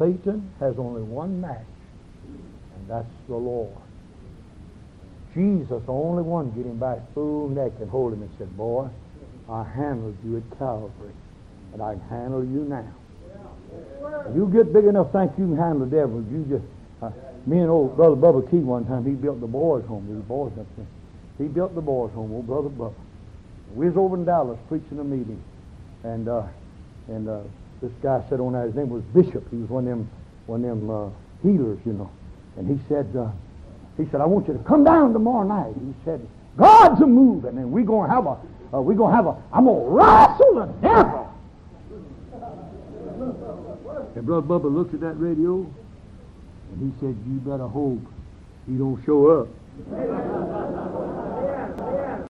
Satan has only one master, and that's the Lord. Jesus, the only one, get him by his full neck and hold him and said, boy, I handled you at Calvary, and I can handle you now. You get big enough, think you can handle the devil. You just, me and old Brother Bubba Key one time, he built the boys' home. These boys up there. He built the boys' home, old Brother Bubba. We was over in Dallas preaching a meeting, and this guy said on that, his name was Bishop. He was one of them healers, you know. And he said, I want you to come down tomorrow night. He said, God's a moving, and I'm gonna wrestle the devil. And Brother Bubba looked at that radio, and he said, you better hope he don't show up.